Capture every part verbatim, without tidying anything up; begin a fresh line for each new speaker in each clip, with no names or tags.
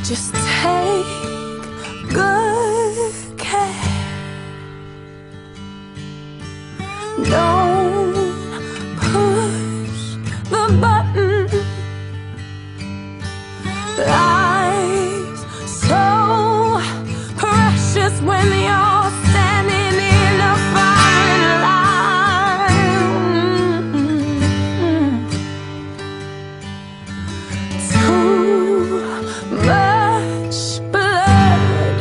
Just take good care. Don't push the button. Life's so precious when you're standing in a firing line. Too much blood,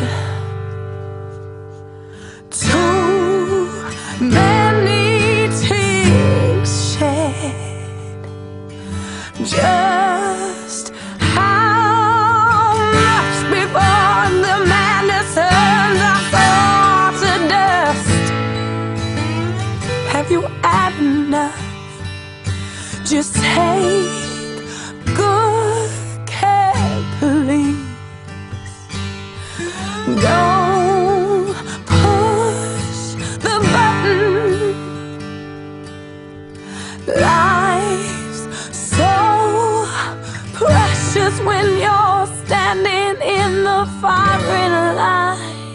too many tears shed. Just how much before the madness turns us all to dust? Have you had enough? Just take good care, please. Don't push the button. Life's so precious when you're standing in the firing line.